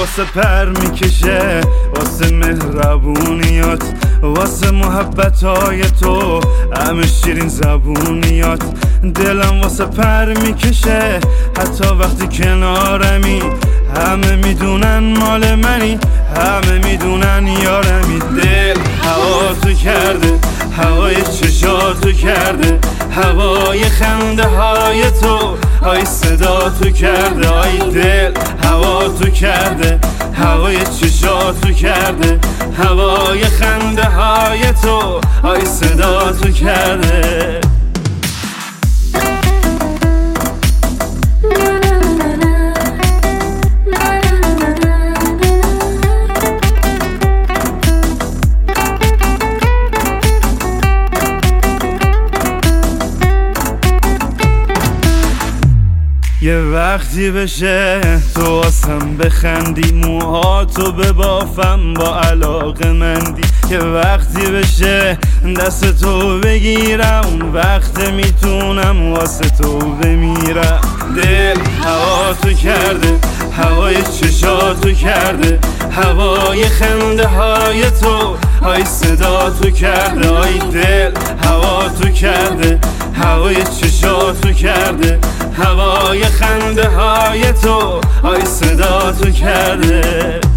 واسه پر میکشه، واسه مهربونیات، واسه محبتای تو همه شیرین زبونیات. دلم واسه پر میکشه حتی وقتی کنارمی، همه میدونن مال منی، همه میدونن یارمی. دل هوا تو کرده، هوای چشاتو کرده، هوای خنده های تو، های صدا تو کرده. آی دل هوا تو کرده، هوای چشاتو کرده، هوای خنده های تو، های صدا تو کرده. یه وقتی بشه تو واسم بخندی، موهاتو ببافم با علاقه مندی. یه وقتی بشه دست تو بگیرم، اون وقت میتونم واسه تو بمیرم. دل هوا تو کرده، هوای چشاتو کرده، هوای خنده های تو، های صدا تو کرده. آی دل هوا تو کرده، هوای چشاتو کرده، هوای خنده های تو، های صدا تو کرده.